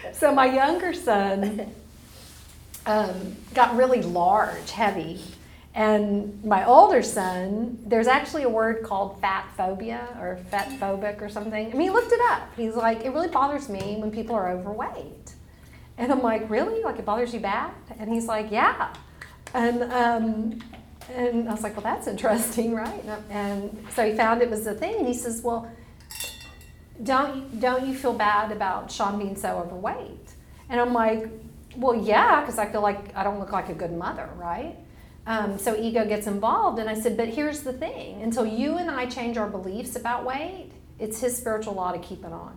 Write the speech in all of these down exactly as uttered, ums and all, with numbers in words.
So my younger son um, got really large, heavy. And my older son, there's actually a word called fat phobia or fat phobic or something. I mean, he looked it up. He's like, it really bothers me when people are overweight. And I'm like, really? Like, it bothers you bad? And he's like, yeah. And um, and I was like, well, that's interesting, right? And so he found it was a thing. And he says, well, don't, don't you feel bad about Sean being so overweight? And I'm like, well, yeah, because I feel like I don't look like a good mother, right? Um, so ego gets involved. And I said, but here's the thing. Until you and I change our beliefs about weight, it's his spiritual law to keep it on.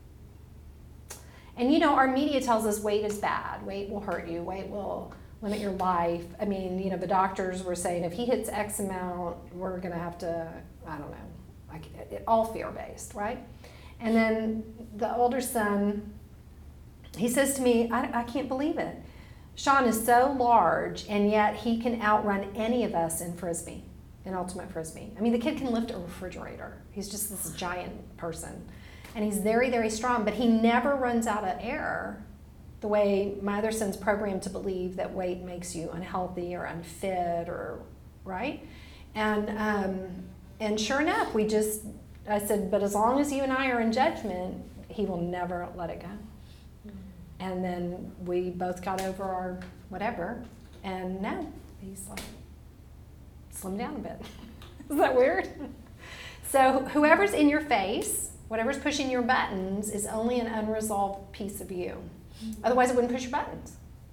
And, you know, our media tells us weight is bad. Weight will hurt you. Weight will limit your life. I mean, you know, the doctors were saying if he hits X amount, we're going to have to, I don't know, like it, all fear-based, right? And then the older son, he says to me, I, I can't believe it. Sean is so large, and yet he can outrun any of us in Frisbee, in Ultimate Frisbee. I mean, the kid can lift a refrigerator. He's just this giant person. And he's very, very strong, but he never runs out of air the way my other son's programmed to believe that weight makes you unhealthy or unfit or, right? And, um, and sure enough, we just, I said, but as long as you and I are in judgment, he will never let it go. And then we both got over our whatever, and now he's like, slimmed down a bit. Is that weird? So whoever's in your face, whatever's pushing your buttons, is only an unresolved piece of you. Otherwise, it wouldn't push your buttons.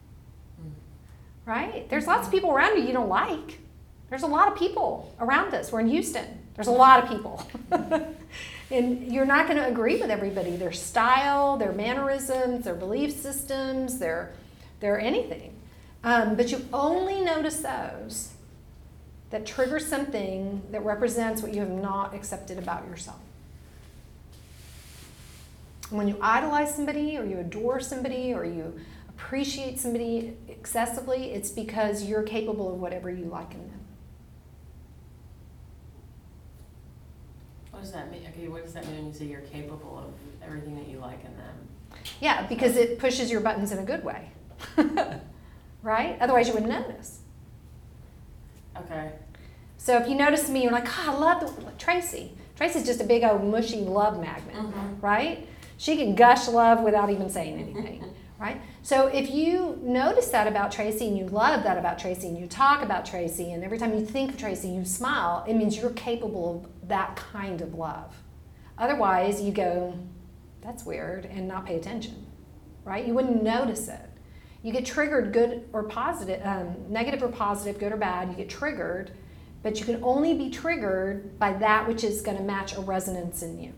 Right? There's lots of people around you you don't like. There's a lot of people around us. We're in Houston. There's a lot of people. And you're not going to agree with everybody. Their style, their mannerisms, their belief systems, their, their anything. Um, but you only notice those that trigger something that represents what you have not accepted about yourself. When you idolize somebody or you adore somebody or you appreciate somebody excessively, it's because you're capable of whatever you like in them. What does that mean? Okay, what does that mean when you say you're capable of everything that you like in them? Yeah, because it pushes your buttons in a good way. Right? Otherwise you wouldn't notice. Okay. So if you notice me, you're like, oh, I love the, Tracy. Tracy's just a big old mushy love magnet, mm-hmm. right? She can gush love without even saying anything, right? So if you notice that about Tracy and you love that about Tracy and you talk about Tracy and every time you think of Tracy you smile, it means you're capable of that kind of love. Otherwise you go, that's weird, and not pay attention, right? You wouldn't notice it. You get triggered, good or positive, um, negative or positive, good or bad, you get triggered, but you can only be triggered by that which is going to match a resonance in you.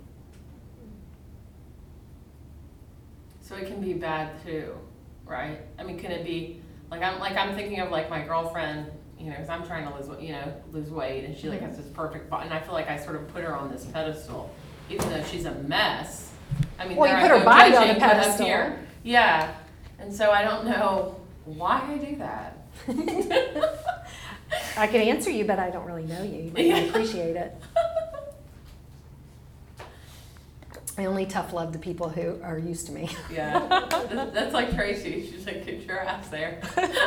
So it can be bad too, right? I mean, can it be like I'm like I'm thinking of like my girlfriend, you know, because I'm trying to lose, you know, lose weight, and she like has this perfect body, and I feel like I sort of put her on this pedestal, even though she's a mess. I mean, well, you put her no body judging, on a pedestal. Here, yeah, and so I don't know why I do that. I can answer you, but I don't really know you. You might not appreciate it. I only tough love the people who are used to me. Yeah, that's like Tracy. She's like, get your ass there.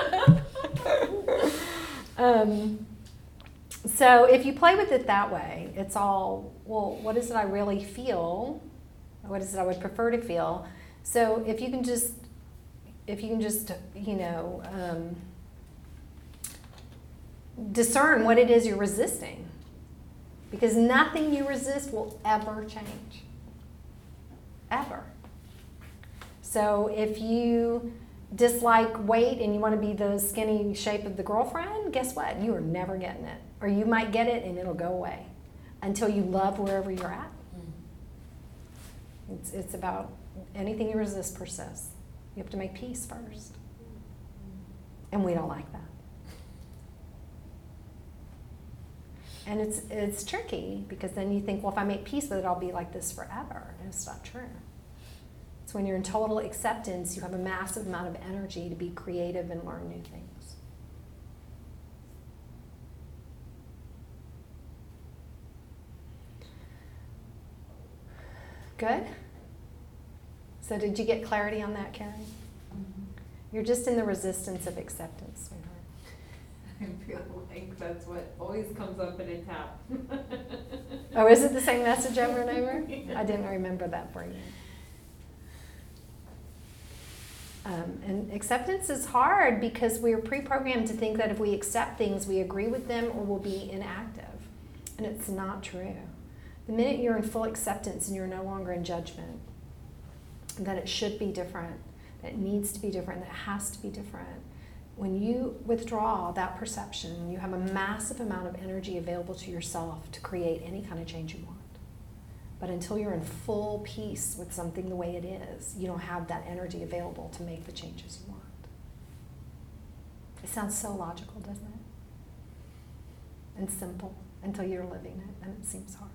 um, so if you play with it that way, it's all, well, what is it I really feel? What is it I would prefer to feel? So if you can just, if you can just, you know, um, discern what it is you're resisting, because nothing you resist will ever change. Ever. So if you dislike weight and you want to be the skinny shape of the girlfriend, guess what? You are never getting it. Or you might get it and it'll go away until you love wherever you're at. It's, it's about anything you resist persists. You have to make peace first. And we don't like that. And it's it's tricky because then you think, well, if I make peace with it, I'll be like this forever. And it's not true. It's when you're in total acceptance, you have a massive amount of energy to be creative and learn new things. Good? So did you get clarity on that, Karen? You're just in the resistance of acceptance, sweetheart. I feel like that's what always comes up in a tap. Oh, is it the same message over and over? I didn't remember that for you. Um, and acceptance is hard because we're pre-programmed to think that if we accept things, we agree with them or we'll be inactive. And it's not true. The minute you're in full acceptance and you're no longer in judgment, that it should be different, that it needs to be different, that it has to be different, when you withdraw that perception, you have a massive amount of energy available to yourself to create any kind of change you want. But until you're in full peace with something the way it is, you don't have that energy available to make the changes you want. It sounds so logical, doesn't it? And simple until you're living it, and it seems hard.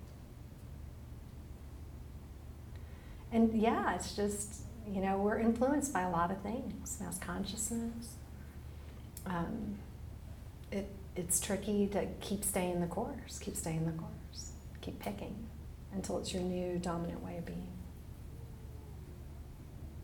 And yeah, it's just, you know, we're influenced by a lot of things. Mass consciousness. Um, it, it's tricky to keep staying the course, keep staying the course, keep picking until it's your new dominant way of being.